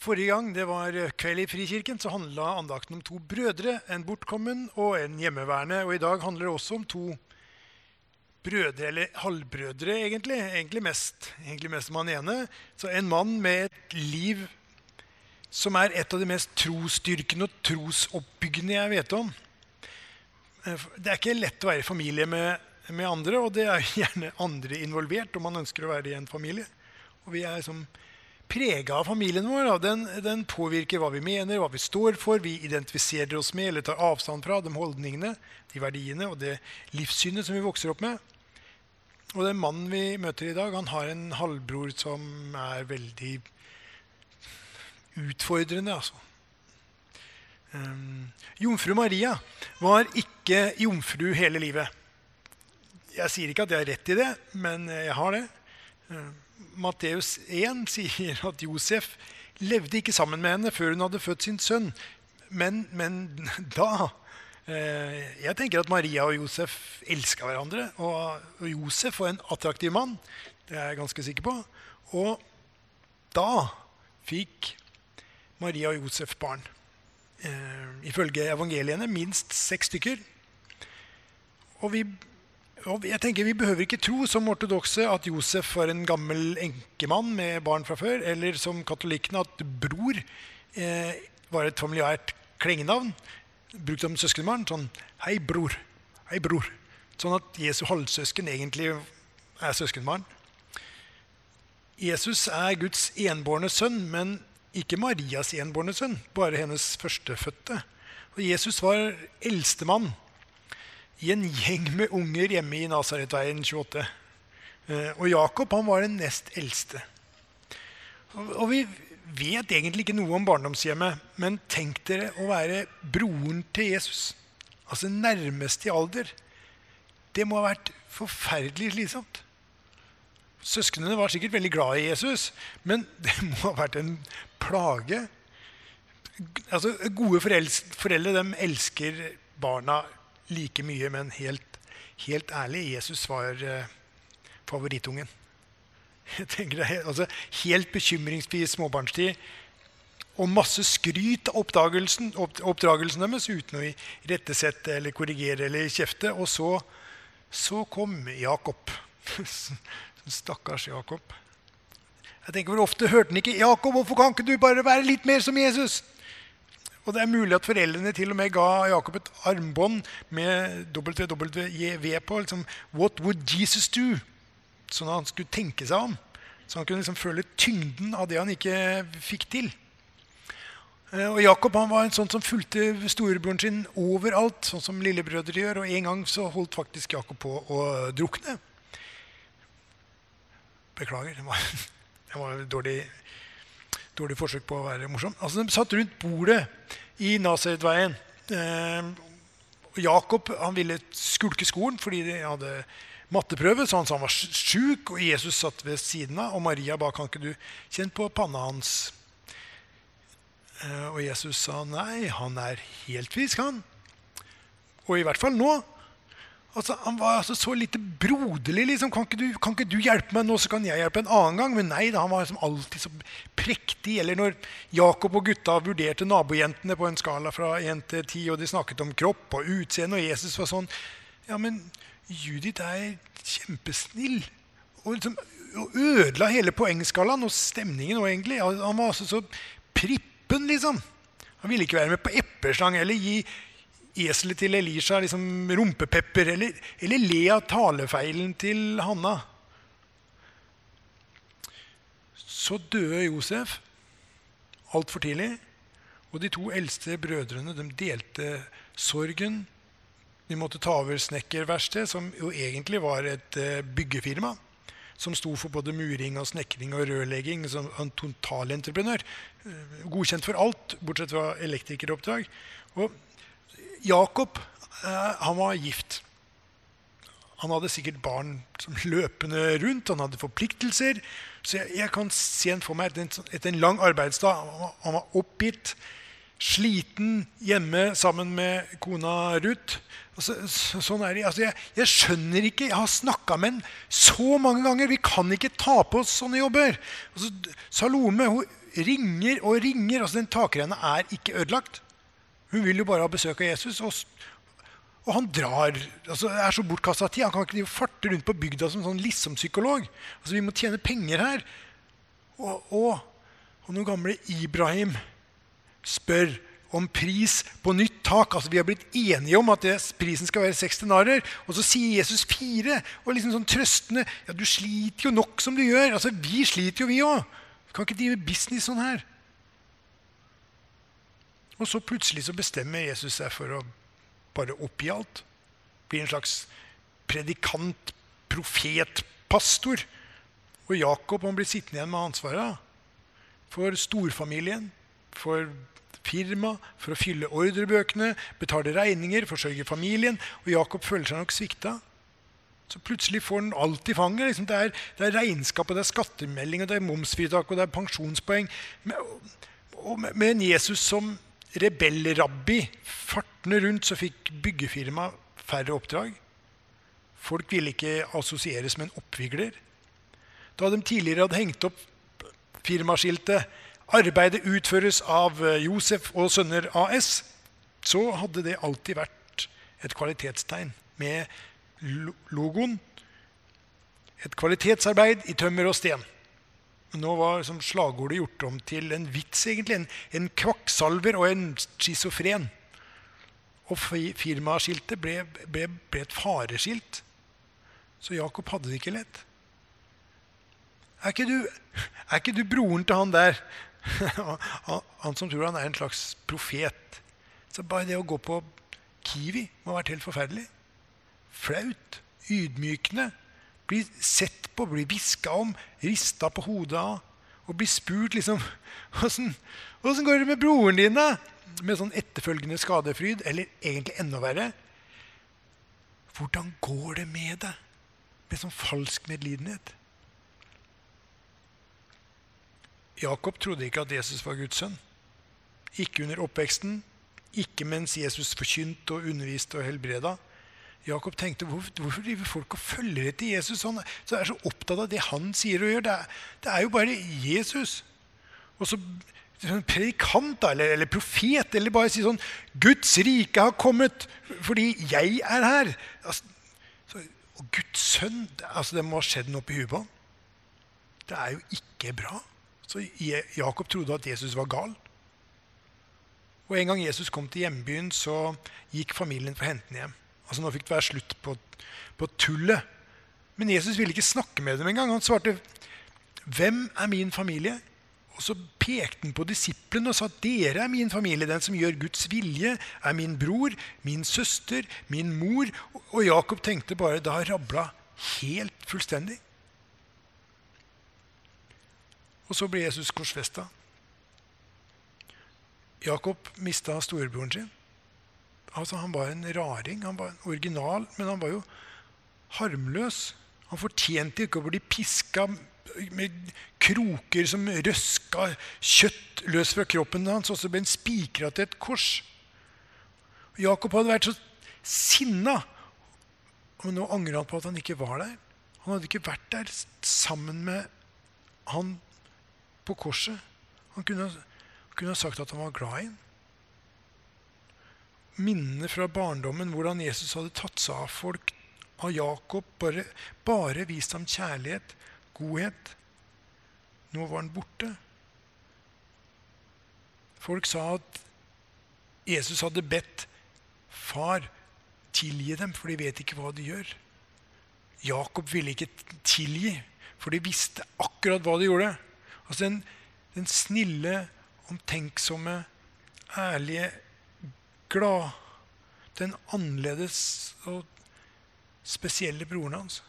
Forrige gang det var kveld i Frikirken, så handlet andakten om to brødre, en bortkommen og en hjemmeværende. Og i dag handler det også om to brødre, eller halvbrødre egentlig mest om han ene. Så en mann med et liv som er et av de mest trosstyrkende og trosoppbyggende jeg vet om. Det er ikke lett å være i familie med andre, og det er gjerne andre involvert om man ønsker å være i en familie. Og vi er som preget av familien vår. Den påvirker hva vi mener, hva vi står for. Vi identifiserer oss med eller tar avstand fra de holdningene, de verdiene og det livssynet som vi vokser opp med. Og den mannen vi møter i dag, han har en halvbror som er veldig utfordrende. Altså. Jomfru Maria var ikke jomfru hele livet. Jeg sier ikke at jeg har rett i det, men jeg har det. Matteus 1 sier at Josef levde ikke sammen med henne før hun hadde født sin sønn. Men da, jeg tenker at Maria og Josef elsket hverandre, og Josef var en attraktiv mann, det er jeg ganske sikker på. Og da fikk Maria og Josef barn. Ifølge evangeliene minst 6 stykker. Og jeg tenker vi behøver ikke tro som ortodokse at Josef var en gammel enkemann med barn fra før, eller som katolikkene at bror var et familiært klengenavn, brukt som søskenbarn, sånn hei bror, sånn at Jesu halvsøsken egentlig er søskenbarn. Jesus er Guds enbårne sønn, men ikke Marias enbårne sønn, bare hennes førstefødte. Og Jesus var eldstemann i en gjeng med unger hjemme i Nazaretveien 28. Og Jakob, han var den nest eldste. Og vi vet egentlig ikke noe om barndomshjemmet, men tenk dere å være broren til Jesus. Altså nærmest i alder. Det må ha vært forferdelig slitsomt. Søsknene var sikkert veldig glad i Jesus, men det må ha vært en plage. Altså gode foreldre, de elsker barna like mye, men helt ærlig, Jesus var favorittungen. Jeg tenker det, altså, helt bekymringsfri småbarnstid, og masse skryt av oppdragelsen deres, uten å rettesette eller korrigere eller kjefte. Og så kom Jakob. Stakkars Jakob. Jeg tenker, hvor ofte hørte han ikke, Jakob, hvorfor kan ikke du bare være litt mer som Jesus? Og det er mulig at foreldrene til og med ga Jakob et armbånd med WWJV på, liksom, what would Jesus do? Sånn at han skulle tenke seg om. Så han kunne liksom føle tyngden av det han ikke fikk til. Og Jakob, han var en sånn som fulgte storebroren sin overalt, sånn som lillebrødre gjør, og en gang så holdt faktisk Jakob på å drukne. Beklager, det var et dårlig forsøk på å være morsom. Altså, de satt rundt bordet i Nazaretveien. Jakob, han ville skulke skolen fordi de hadde matteprøve, så han sa han var syk, og Jesus satt ved siden av, og Maria ba, kan ikke du kjenne på panna hans? Og Jesus sa, nei, han er helt frisk, han. Og i hvert fall nå. Altså, han var altså så lite broderlig, liksom. Kan ikke du hjelpe meg nå, så kan jeg hjelpe en annen gang? Men nei, da, han var liksom alltid så prektig. Eller når Jakob og gutta vurderte nabojentene på en skala fra 1 til 10, og de snakket om kropp og utseende, og Jesus var sånn, ja, men Judith er kjempesnill. Og liksom ødela hele poengskalaen og stemningen også, egentlig. Han var altså så prippen, liksom. Han ville ikke være med på epleslang, eller gi eselet til Elisha, liksom rumpepepper, eller le av talefeilen til Hanna. Så døde Josef alt for tidlig, og de to eldste brødrene, de delte sorgen. De måtte ta over snekkerverksted, som jo egentlig var et byggefirma, som sto for både muring og snekring og rørlegging, som en totalentreprenør. Godkjent for alt, bortsett fra elektrikeroppdrag. Og Jakob, han var gift. Han hadde sikkert barn som løpende rundt, han hadde forpliktelser. Så jeg kan se han for meg etter en lang arbeidsdag. Han var oppgitt, sliten hjemme sammen med kona Ruth. Sånn er det. Altså, jeg skjønner ikke, jeg har snakket med henne så mange ganger, vi kan ikke ta på oss sånne jobber. Altså, Salome, ringer og ringer. Altså, den takrenna ikke ødelagt. Hun vil jo bare ha besøk av Jesus, og han drar, altså så bortkastet tid. Han kan ikke farte rundt på bygda som sånn liksom-psykolog. Altså, vi må tjene penger her. Og når gamle Ibrahim spør om pris på nytt tak, altså vi har blitt enige om at prisen skal være 6 denarer, og så sier Jesus 4, og liksom sånn trøstende, ja, du sliter jo nok som du gjør. Altså, vi sliter jo vi også. Vi kan ikke drive business sånn her. Og så plutselig så bestemmer Jesus seg for å bare oppgi alt. Blir en slags predikant, profet, pastor. Og Jakob, han blir sittende igjen med ansvaret for storfamilien, for firma, for å fylle ordrebøkene, betale regninger, forsørge familien. Og Jakob føler seg nok svikta. Så plutselig får han alt i fanget. Liksom det er regnskap, og det er skattemelding, og det er momsfritak, og det er pensjonspoeng. Med en Jesus som rebellrabbi fartende rundt, så fikk byggefirma færre oppdrag. Folk ville ikke assosieres med en oppvigler. Da de tidligere hadde hengt opp firmaskiltet «Arbeidet utføres av Josef og Sønner AS», så hadde det alltid vært et kvalitetstegn med logoen. Et kvalitetsarbeid i tømmer og sten. Nå var som slagordet gjort om til en vits egentlig, en kvakksalver og en schizofren. Og firmaskiltet ble et fareskilt. Så Jakob hadde det ikke lett. Er ikke du broren til han der? Han som tror han en slags profet. Så bare det å gå på Kiwi må ha vært helt forferdelig. Flaut, ydmykende. Bli sett på, bli visket om, ristet på hodet av, og bli spurt liksom, hvordan går det med broren din da? Med sånn etterfølgende skadefryd, eller egentlig enda verre. Hvordan går det med deg? Med sånn falsk medlidenhet. Jakob trodde ikke at Jesus var Guds sønn. Ikke under oppveksten, ikke mens Jesus forkynte og underviste og helbreda. Jakob tenkte, hvorfor driver folk og følger etter Jesus? Han er så opptatt av det han sier og gjør. Det er jo bare Jesus. Og så predikant eller profet, eller bare si sånn, Guds rike har kommet fordi jeg er her. Altså, og Guds sønn, altså det må ha skjedd noe på huet på han. Det er jo ikke bra. Så Jakob trodde at Jesus var gal. Og en gang Jesus kom til hjembyen, så gikk familien for å hente henne hjem. Altså nå fikk det være slutt på tullet. Men Jesus ville ikke snakke med dem en gang. Han svarte, hvem er min familie? Og så pekte han på disiplene og sa, dere er min familie. Den som gjør Guds vilje er min bror, min søster, min mor. Og Jakob tenkte bare, da rabla helt fullstendig. Og så ble Jesus korsfestet. Jakob mistet storebroren sin. Altså, han var en raring, han var en original, men han var jo harmløs. Han fortjente ikke å bli pisket med kroker som røska kjøtt løs fra kroppen hans, og så ble han spikret til et kors. Og Jakob hadde vært så sinna, og nå angrer han på at han ikke var der. Han hadde ikke vært der sammen med han på korset. Han kunne ha sagt at han var glad i ham. Minnene fra barndommen, hvordan Jesus hadde tatt seg av folk, av Jakob, bare vist ham kjærlighet, godhet. Nå var han borte. Folk sa at Jesus hadde bedt far tilgi dem, for de vet ikke hva de gjør. Jakob ville ikke tilgi, for de visste akkurat hva de gjorde. Altså den snille, omtenksomme, ærlige, glad, den annerledes og spesielle broren hans.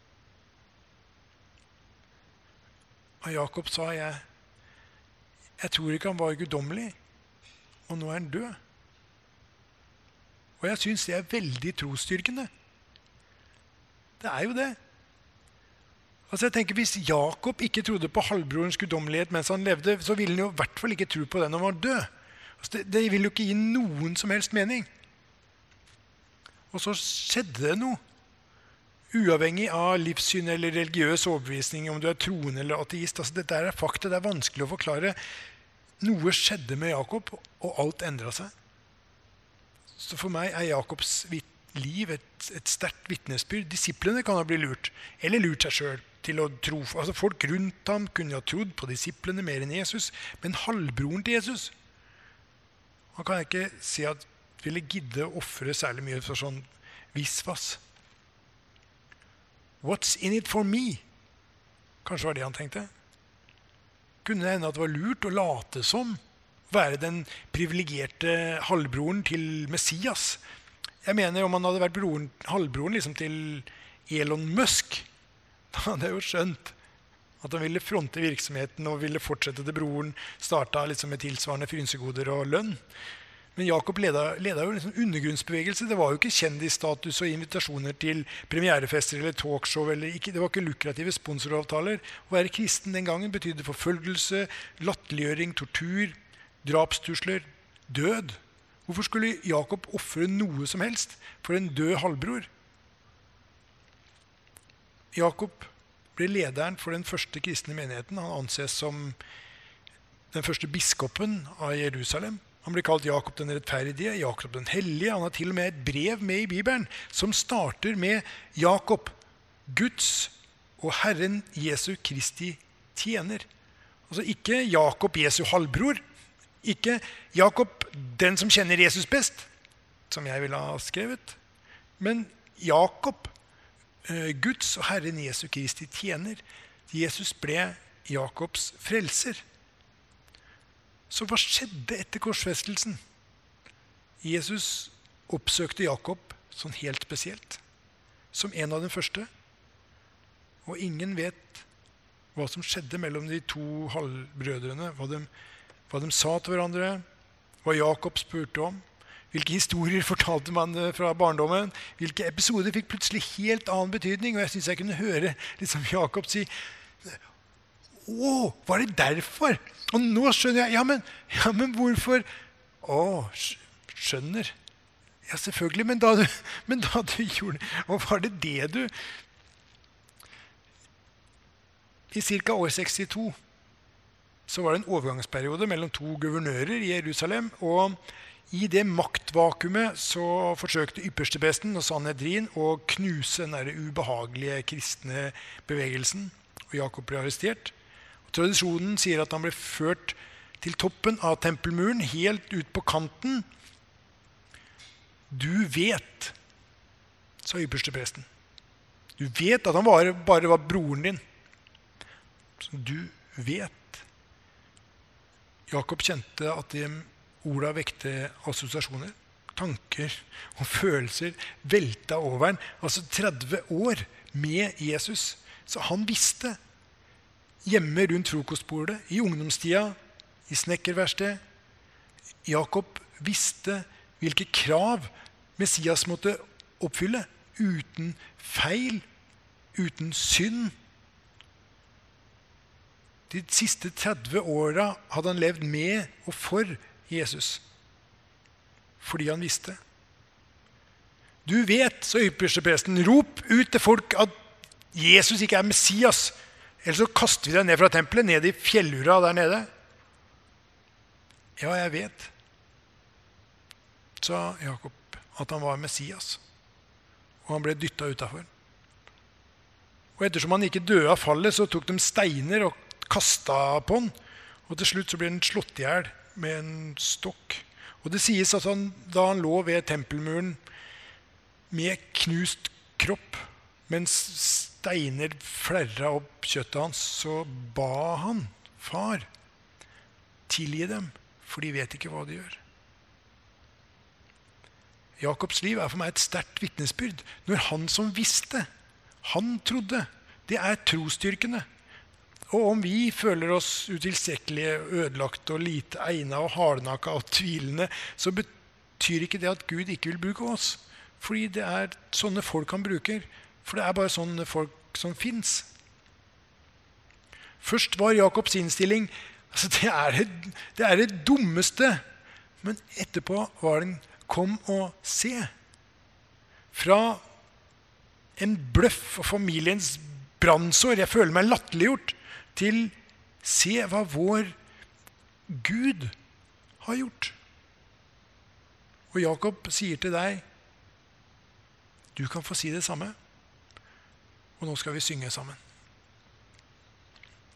Og Jakob sa, jeg tror ikke han var guddommelig, og nå er han død. Og jeg synes det er veldig trosstyrkende. Det er jo det. Altså jeg tenker, hvis Jakob ikke trodde på halvbrorens guddommelighet mens han levde, så ville han jo i hvert fall ikke tro på det når han var død. Det vil jo ikke gi noen som helst mening. Og så skjedde det noe. Uavhengig av livssyn eller religiøs overbevisning, om du er troende eller ateist. Altså, dette er fakta, det er vanskelig å forklare. Noe skjedde med Jakob, og alt endret seg. Så for meg er Jakobs liv et sterkt vitnesbyrd. Disiplene kan ha blitt lurt, eller lurt seg selv til å tro. Altså, folk rundt ham kunne ha trodd på disiplene mer enn Jesus, men halvbroren til Jesus, han kan jeg ikke si at ville gidde å offre særlig mye for sånn visvas. What's in it for me? Kanskje var det han tenkte. Kunne det hende at det var lurt å late som være den privilegerte halvbroren til Messias. Jeg mener, om han hadde vært halvbroren liksom til Elon Musk, da hadde jeg jo skjønt at han ville fronte virksomheten og ville fortsette til broren startet liksom med tilsvarende frynsegoder og lønn. Men Jakob ledet jo en sånn undergrunnsbevegelse. Det var jo ikke kjendisstatus og invitasjoner til premierefester eller talkshow. Det var ikke lukrative sponsoravtaler. Å være kristen den gangen betydde forfølgelse, latterliggjøring, tortur, drapstrusler, død. Hvorfor skulle Jakob offre noe som helst for en død halvbror? Jakob ble lederen for den første kristne menigheten. Han anses som den første biskopen av Jerusalem. Han ble kalt Jakob den rettferdige, Jakob den hellige. Han har til og med et brev med i Bibelen som starter med Jakob, Guds og Herren Jesu Kristi tjener. Altså ikke Jakob Jesu halvbror, ikke Jakob den som kjenner Jesus best, som jeg ville ha skrevet, men Jakob, Guds og Herren Jesu Kristi tjener. Jesus ble Jakobs frelser. Så hva skjedde etter korsfestelsen? Jesus oppsøkte Jakob sånn helt spesielt, som en av den første. Og ingen vet hva som skjedde mellom de to halvbrødrene, hva de sa til hverandre, hva Jakob spurte om, hvilke historier fortalte man fra barndommen, hvilke episoder fikk plutselig helt annen betydning. Og jeg synes jeg kunne høre liksom Jakob si, «Åh, var det derfor?» Og nå skjønner jeg, ja, men hvorfor? Skjønner. Ja, selvfølgelig, men da du gjorde det, og var det du? I cirka år 62 så var det en overgangsperiode mellom to guvernører i Jerusalem, og i det maktvakuumet så forsøkte ypperstepresten og Sanhedrin å knuse den ubehagelige kristne bevegelsen, og Jakob ble arrestert. Og tradisjonen sier at han ble ført til toppen av tempelmuren, helt ut på kanten. Du vet, sa ypperstepresten. Du vet at han bare var broren din. Så du vet. Jakob kjente at de orda vekte assosiasjoner, tanker og følelser velta over han. Altså 30 år med Jesus. Så han visste, hjemme rundt frokostbordet, i ungdomstida, i snekkerverksted, Jakob visste hvilke krav Messias måtte oppfylle, uten feil, uten synd. De siste 30 årene hadde han levd med og for Jesus, fordi han visste. Du vet, så ypperstepresten, rop ut til folk at Jesus ikke er Messias, eller så kaster vi deg ned fra tempelet, ned i fjellura der nede. Ja, jeg vet, sa Jakob, at han var Messias, og han ble dyttet utenfor. Og ettersom han ikke døde av fallet, så tok de steiner og kastet på han, og til slutt så ble han slått ihjel med en stokk. Og det sies at da han lå ved tempelmuren med knust kropp, mens steiner flerret opp kjøttet hans, så ba han, far, tilgi dem, for de vet ikke hva de gjør. Jakobs liv er for meg et sterkt vitnesbyrd. Når han som visste, han trodde, det er trosstyrkende. Og om vi føler oss utilstrekkelige, ødelagt og lite egnet og hardnakka og tvilende, så betyr ikke det at Gud ikke vil bruke oss. Fordi det er sånne folk han bruker. For det er bare sånne folk som finnes. Først var Jakobs innstilling, altså det er det dummeste. Men etterpå var den, kom og se. Fra en bløff og familiens brannsår. Jeg føler meg latterliggjort. Til se hva vår Gud har gjort. Og Jakob sier til deg, du kan få si det samme. Og nå skal vi synge sammen.